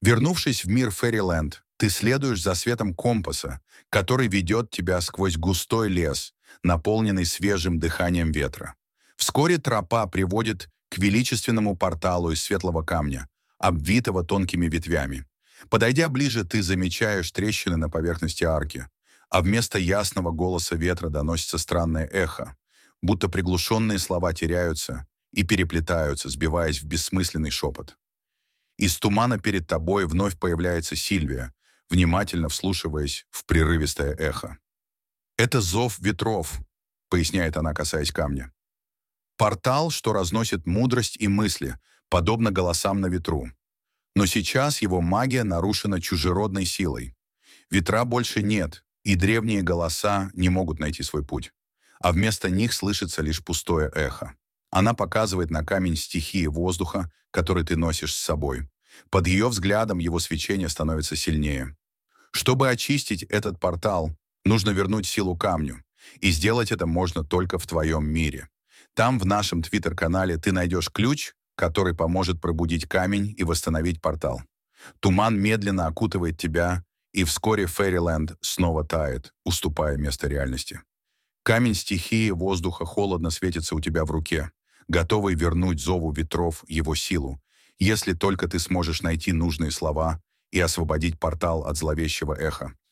Вернувшись в мир Фэриленд, ты следуешь за светом компаса, который ведет тебя сквозь густой лес, наполненный свежим дыханием ветра. Вскоре тропа приводит к величественному порталу из светлого камня, обвитого тонкими ветвями. Подойдя ближе, ты замечаешь трещины на поверхности арки, а вместо ясного голоса ветра доносится странное эхо, будто приглушенные слова теряются и переплетаются, сбиваясь в бессмысленный шепот. Из тумана перед тобой вновь появляется Сильвия, внимательно вслушиваясь в прерывистое эхо. «Это зов ветров», — поясняет она, касаясь камня. «Портал, что разносит мудрость и мысли, подобно голосам на ветру. Но сейчас его магия нарушена чужеродной силой. Ветра больше нет, и древние голоса не могут найти свой путь. А вместо них слышится лишь пустое эхо. Она показывает на камень стихии воздуха, который ты носишь с собой. Под ее взглядом его свечение становится сильнее. Чтобы очистить этот портал, нужно вернуть силу камню. И сделать это можно только в твоем мире. Там, в нашем твиттер-канале, ты найдешь ключ, который поможет пробудить камень и восстановить портал. Туман медленно окутывает тебя, и вскоре Фэриленд снова тает, уступая место реальности. Камень стихии воздуха холодно светится у тебя в руке, готовый вернуть зову ветров его силу, если только ты сможешь найти нужные слова и освободить портал от зловещего эха.